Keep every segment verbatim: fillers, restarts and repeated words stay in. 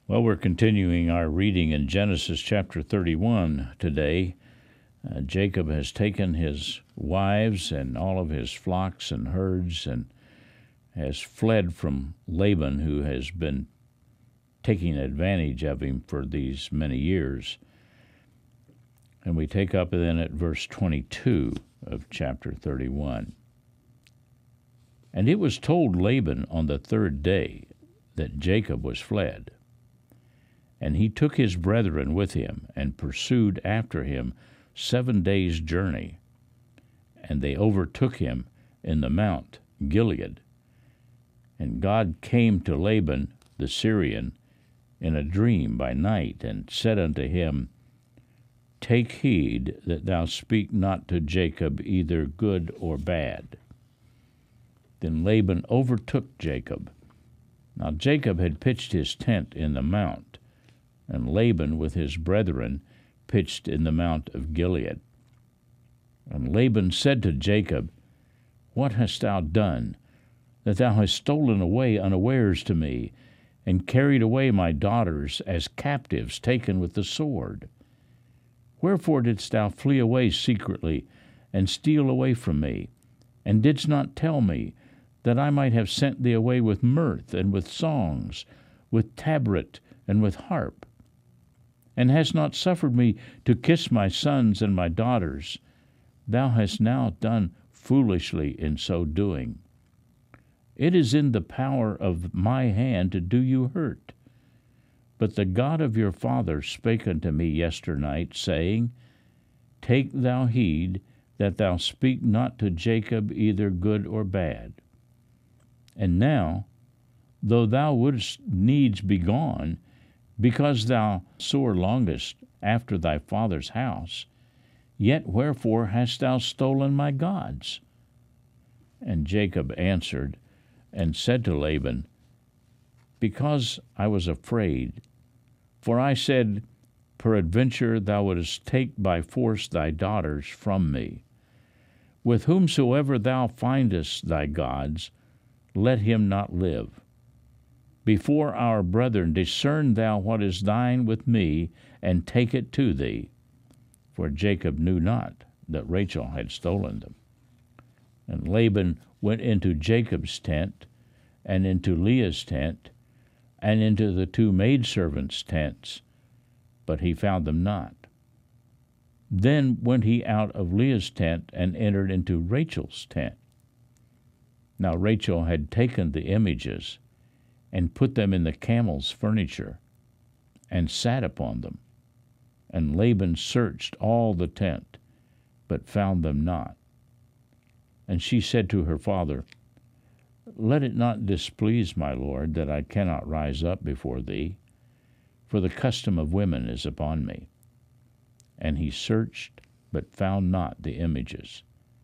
Well, we're continuing our reading in Genesis chapter thirty-one today. Uh, Jacob has taken his wives and all of his flocks and herds and has fled from Laban, who has been taking advantage of him for these many years. And we take up then at verse twenty-two of chapter thirty-one. And it was told Laban on the third day that Jacob was fled. And he took his brethren with him, and pursued after him seven days' journey. And they overtook him in the mount Gilead. And God came to Laban the Syrian in a dream by night, and said unto him, Take heed that thou speak not to Jacob either good or bad. Then Laban overtook Jacob. Now Jacob had pitched his tent in the mount, and Laban with his brethren pitched in the mount of Gilead. And Laban said to Jacob, What hast thou done, that thou hast stolen away unawares to me, and carried away my daughters as captives taken with the sword? Wherefore didst thou flee away secretly, and steal away from me, and didst not tell me, that I might have sent thee away with mirth, and with songs, with tabret, and with harp? And hast not suffered me to kiss my sons and my daughters? Thou hast now done foolishly in so doing. It is in the power of my hand to do you hurt. But the God of your father spake unto me yesternight, saying, Take thou heed that thou speak not to Jacob either good or bad. And now, though thou wouldst needs be gone, because thou sore longest after thy father's house, yet wherefore hast thou stolen my gods? And Jacob answered and said to Laban, Because I was afraid, for I said, Peradventure thou wouldest take by force thy daughters from me. With whomsoever thou findest thy gods, let him not live. Before our brethren discern thou what is thine with me, and take it to thee. For Jacob knew not that Rachel had stolen them. And Laban went into Jacob's tent, and into Leah's tent, and into the two maidservants' tents, but he found them not. Then went he out of Leah's tent, and entered into Rachel's tent. Now Rachel had taken the images, and put them in the camel's furniture, and sat upon them. And Laban searched all the tent, but found them not. And she said to her father, Let it not displease my lord that I cannot rise up before thee, for the custom of women is upon me. And he searched, but found not the images.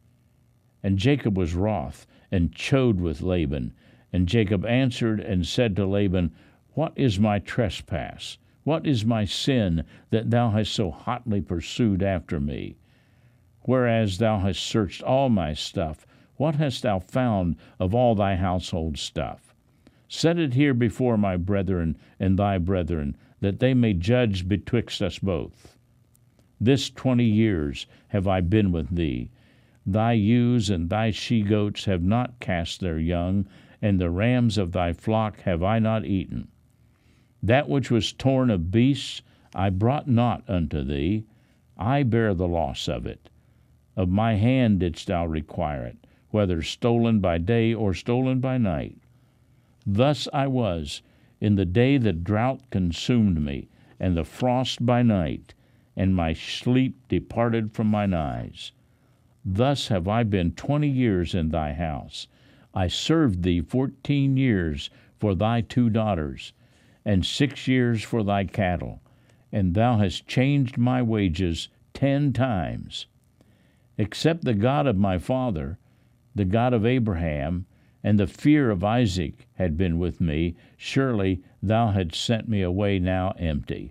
And Jacob was wroth, and chode with Laban. And Jacob answered and said to Laban, What is my trespass? What is my sin, that thou hast so hotly pursued after me? Whereas thou hast searched all my stuff, what hast thou found of all thy household stuff? Set it here before my brethren and thy brethren, that they may judge betwixt us both. This twenty years have I been with thee. Thy ewes and thy she-goats have not cast their young, and the rams of thy flock have I not eaten. That which was torn of beasts I brought not unto thee. I bear the loss of it. Of my hand didst thou require it, whether stolen by day or stolen by night. Thus I was in the day that drought consumed me, and the frost by night, and my sleep departed from mine eyes. Thus have I been twenty years in thy house. I served thee fourteen years for thy two daughters, and six years for thy cattle, and thou hast changed my wages ten times. Except the God of my father, the God of Abraham, and the fear of Isaac had been with me, surely thou hadst sent me away now empty.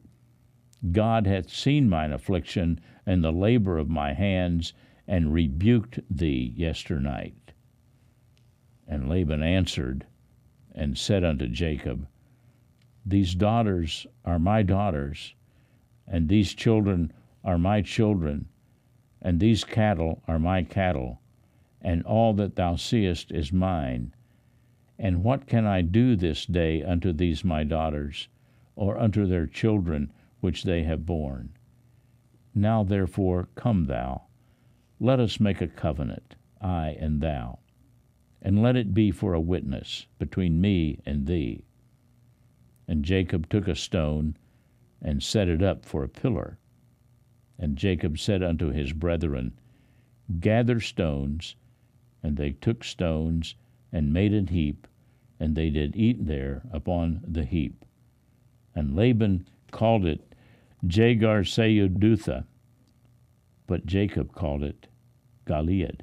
God hath seen mine affliction and the labor of my hands, and rebuked thee yesternight. And Laban answered and said unto Jacob, These daughters are my daughters, and these children are my children, and these cattle are my cattle, and all that thou seest is mine. And what can I do this day unto these my daughters, or unto their children which they have borne? Now therefore come thou, let us make a covenant, I and thou, and let it be for a witness between me and thee. And Jacob took a stone, and set it up for a pillar. And Jacob said unto his brethren, Gather stones. And they took stones, and made an heap, and they did eat there upon the heap. And Laban called it Jegar-sahadutha, but Jacob called it Gilead.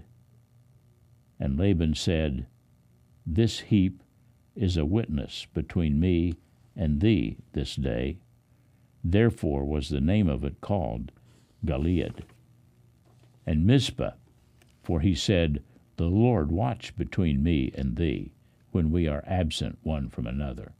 And Laban said, This heap is a witness between me and thee this day. Therefore was the name of it called Gilead. And Mizpah, for he said, The Lord watch between me and thee, when we are absent one from another.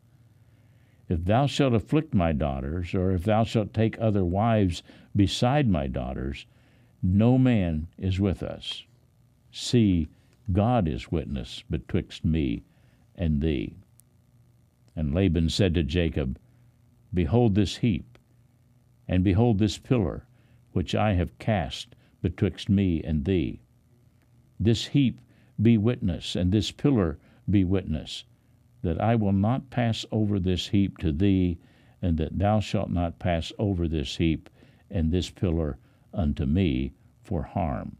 If thou shalt afflict my daughters, or if thou shalt take other wives beside my daughters, no man is with us. See, God is witness betwixt me and thee. And Laban said to Jacob, Behold this heap, and behold this pillar, which I have cast betwixt me and thee. This heap be witness, and this pillar be witness, that I will not pass over this heap to thee, and that thou shalt not pass over this heap and this pillar unto me for harm.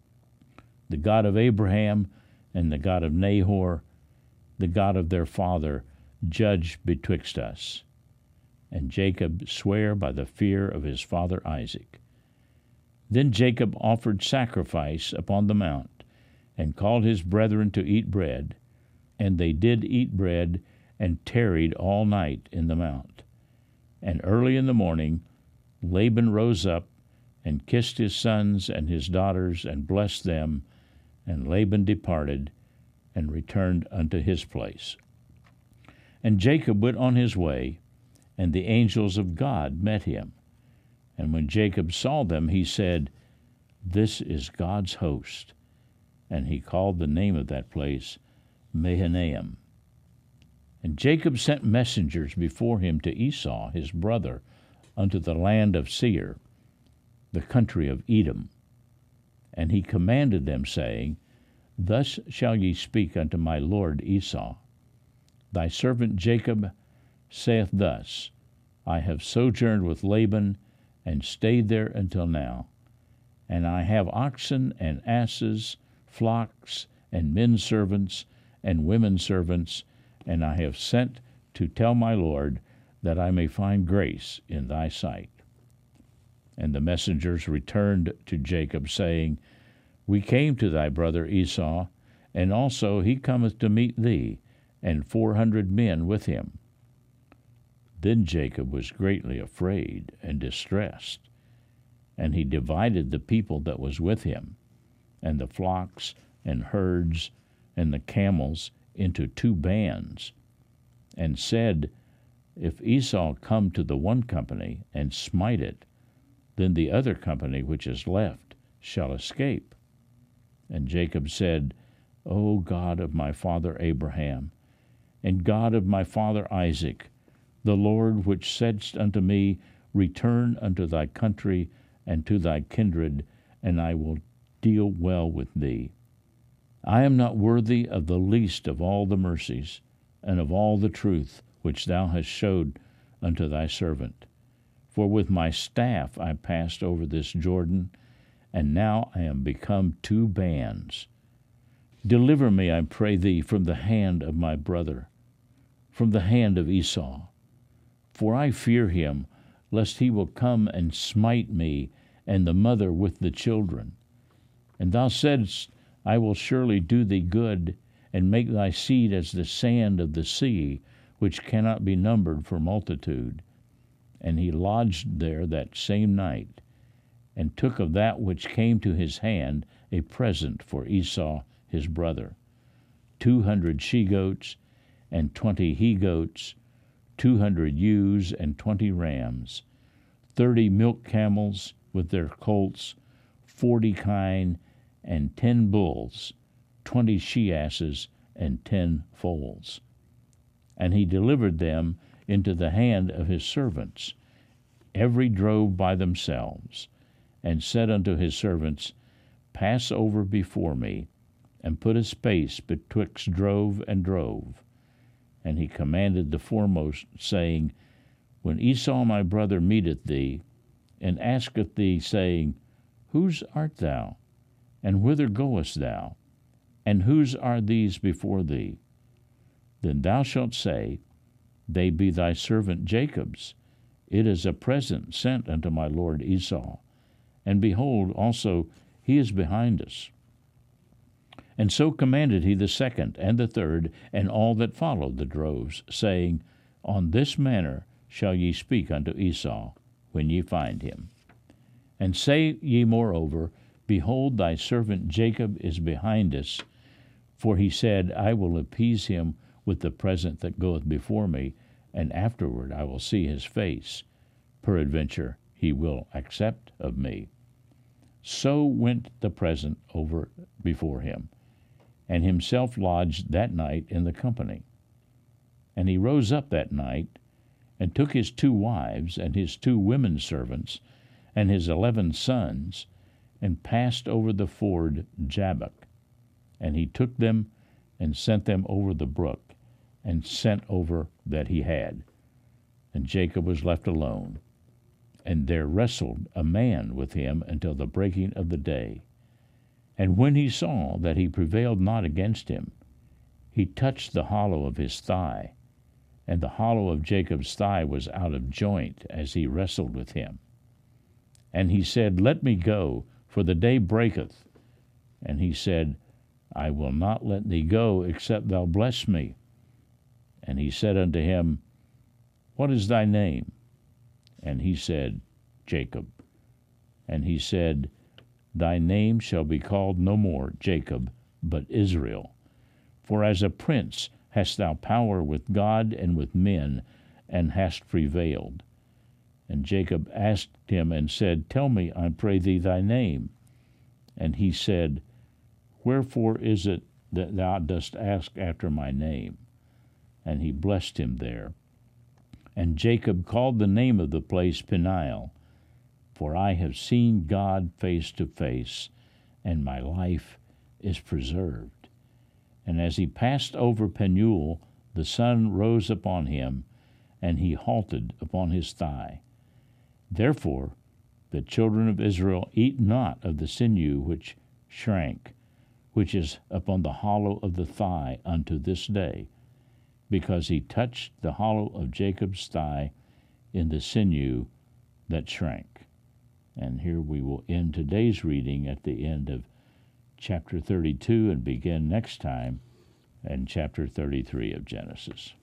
The God of Abraham and the God of Nahor, the God of their father, judge betwixt us. And Jacob sware by the fear of his father Isaac. Then Jacob offered sacrifice upon the mount, and called his brethren to eat bread. And they did eat bread, and tarried all night in the mount. And early in the morning Laban rose up, and kissed his sons and his daughters, and blessed them. And Laban departed, and returned unto his place. And Jacob went on his way, and the angels of God met him. And when Jacob saw them, he said, This is God's host. And he called the name of that place Mahanaim. And Jacob sent messengers before him to Esau his brother unto the land of Seir, the country of Edom. And he commanded them, saying, Thus shall ye speak unto my lord Esau. Thy servant Jacob saith thus, I have sojourned with Laban, and stayed there until now. And I have oxen and asses, flocks, and men servants, and women servants, and I have sent to tell my lord, that I may find grace in thy sight. And the messengers returned to Jacob, saying, We came to thy brother Esau, and also he cometh to meet thee, and four hundred men with him. Then Jacob was greatly afraid and distressed, and he divided the people that was with him, and the flocks and herds and the camels into two bands, and said, If Esau come to the one company and smite it, then the other company which is left shall escape. And Jacob said, O God of my father Abraham, and God of my father Isaac, the Lord which saidst unto me, Return unto thy country and to thy kindred, and I will deal well with thee. I am not worthy of the least of all the mercies, and of all the truth which thou hast showed unto thy servant. For with my staff I passed over this Jordan, and now I am become two bands. Deliver me, I pray thee, from the hand of my brother, from the hand of Esau. For I fear him, lest he will come and smite me, and the mother with the children. And thou saidst, I will surely do thee good, and make thy seed as the sand of the sea, which cannot be numbered for multitude. And he lodged there that same night, and took of that which came to his hand a present for Esau his brother, two hundred she-goats, and twenty he-goats, two hundred ewes and twenty rams, thirty milk camels with their colts, forty kine, and ten bulls, twenty she-asses, and ten foals. And he delivered them into the hand of his servants, every drove by themselves, and said unto his servants, Pass over before me, and put a space betwixt drove and drove. And he commanded the foremost, saying, When Esau my brother meeteth thee, and asketh thee, saying, Whose art thou? And whither goest thou? And whose are these before thee? Then thou shalt say, They be thy servant Jacob's. It is a present sent unto my lord Esau. And behold, also he is behind us. And so commanded he the second and the third, and all that followed the droves, saying, On this manner shall ye speak unto Esau, when ye find him. And say ye moreover, Behold, thy servant Jacob is behind us, for he said, I will appease him with the present that goeth before me, and afterward I will see his face. Peradventure he will accept of me. So went the present over before him, and himself lodged that night in the company. And he rose up that night, and took his two wives, and his two women servants, and his eleven sons, and passed over the ford Jabbok. And he took them, and sent them over the brook, and sent over that he had. And Jacob was left alone. And there wrestled a man with him until the breaking of the day. And when he saw that he prevailed not against him, he touched the hollow of his thigh, and the hollow of Jacob's thigh was out of joint as he wrestled with him. And he said, Let me go, for the day breaketh. And he said, I will not let thee go, except thou bless me. And he said unto him, What is thy name? And he said, Jacob. And he said, Thy name shall be called no more Jacob, but Israel. For as a prince hast thou power with God and with men, and hast prevailed. And Jacob asked him and said, Tell me, I pray thee, thy name. And he said, Wherefore is it that thou dost ask after my name? And he blessed him there. And Jacob called the name of the place Peniel, for I have seen God face to face, and my life is preserved. And as he passed over Penuel, the sun rose upon him, and he halted upon his thigh. Therefore the children of Israel eat not of the sinew which shrank, which is upon the hollow of the thigh unto this day, because he touched the hollow of Jacob's thigh in the sinew that shrank. And here we will end today's reading at the end of chapter thirty-two and begin next time in chapter thirty-three of Genesis.